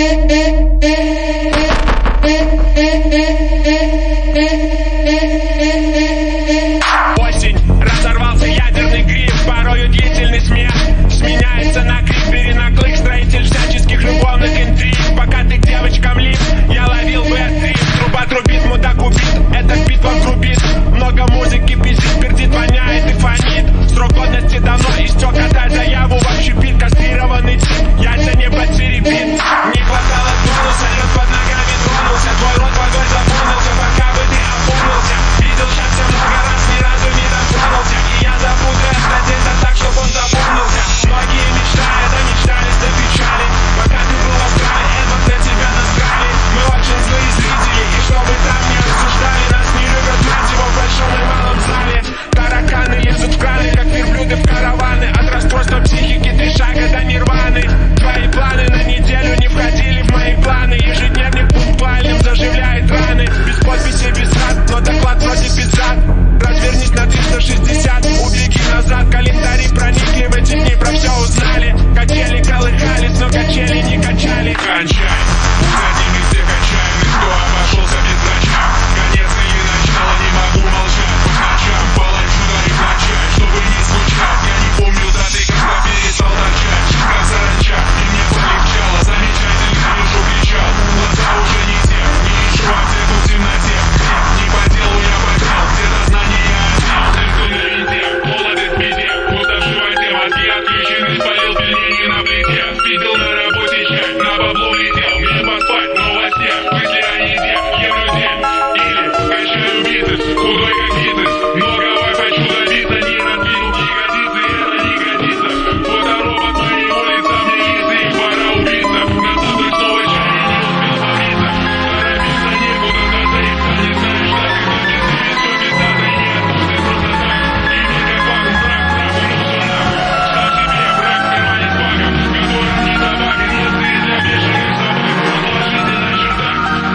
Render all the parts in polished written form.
Осень, разорвался ядерный гриф, порою длительный смех сменяется на крик, перенаклык, строитель всяческих любовных интриг. Пока ты девочкам лип, я ловил ВР-3. Труба трубит, мудак убит, этот бит вам грубит. Много музыки пиздит, пердит, воняет и фонит. Срок годности давно истек, отдай заяву в общепит. Кастрированный тип, яйца не подсеребит. Не хватало тонуса, лед под ногами тронулся. Твой рот водой заполнился, пока бы ты опомнился. Видел счастье много раз, ни разу не дотронулся. И я забуду это где-то так, чтоб он запомнился. Многие мечтают, а мечтались до печали. Пока ты был в Австралии, это для тебя насрали. Мы очень злые зрители, и чтобы там не осуждали, нас не любят мать его в большом и малом зале. Тараканы лезут в краны, как верблюды в караваны. От расстройства психики 3 шага до нирваны. Твои планы на неделю не входили в мои планы. Ежедневник пунктуальным заживляет раны. Без подписи, без рад, но доклад вроде пиздат. Развернись на 360, убеги назад. Календари проникли в эти дни, про все узнали. Качели колыхались, но качели не качали. Кончай, задними все качаем. Никто обошелся без врача. Конец или начало, не могу молчать. По ночам полочу да и плачать, чтобы не скучать. Я не помню даты, когда перестал торчать. Шишка саранча, и мне полегчало. Замечательно вижу, кричал. Глаза уже не те, не ищу аптеку в темноте. Не по делу я погнал, где-то знания я отнял. Ты на винте, молоды в беде. Пусто в животе, мозги отключены. Спалил пельмени на плите. Спидел на работе чай, на бабло летел. Мне поспать, но во сне мысли о еде. Ем людей, или качаю бицепс. Худой как гидес, многого хочу добиться. Не раздвинул ягодицы, это не годится. Фоторобот по его лица, мне лица, их пора убиться. На завтрак снова чай, я не успел побриться. Торопиться некуда, затаиться. Не знаешь, что ты тут без тебя, все без даты. Нет, ты просто так. И никак вакуум, брак, он ушел нахуй. Сам себе брак, в кармане с багом, которым не добавен, если для бешеных собак. Положите на чердак.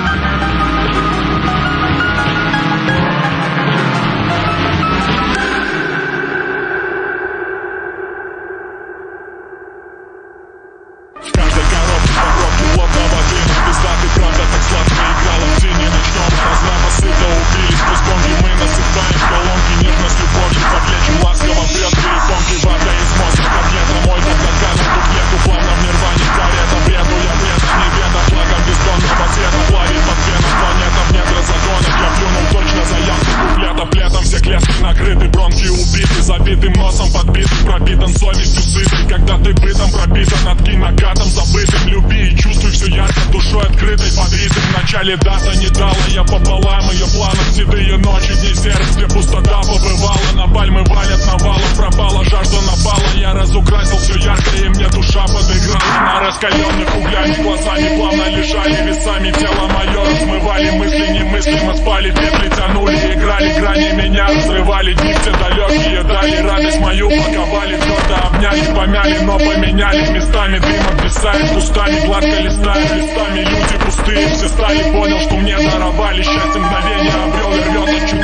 В каждой коробке покровки плотного дыма. Пиздатый, правда, так сладко играла в тени. Начнем разлама сыто, убились пусконки. Мы насыпаем колонки, нежность, любовью. Подлечим ласково вред, перепонки. Вода из мозга, котлета, мой догану. Тут нету плавно в нирване, карета. Бреду я вреда, не веда. Флагом бездонного цвета плавит под феном. Планета в недра загонок. Я плюнул точно за ямку куплетов. Летом все клетки накрыты, бронхи убиты. Забитым носом подбитым, пропитан совестью сытой. Когда ты бытом прописан, откинь накатом забытым. Люби и чувствуй все ярко, душой открытой, подритым. В начале дата не дала я пополам ее планов. Седые ночи, дни серых, где пустота побывала. На пальмы валят навалом, пропала жажда напала. Я разукрасил все ярко, и мне душа подыграла. На раскаленных углями глазами плавно лежали. Весами тело мое размывали. Мысли немыслимо спали, петли тянули. Играли грани, меня разрывали. Дни все далекие дали радость мою, паковали. Твердо обняли, помяли, но поменяли местами. Дым обвисает кустами, гладко листает листами. Люди пустые все стали, понял, что мне даровали. Счастье мгновение обрел и рвет от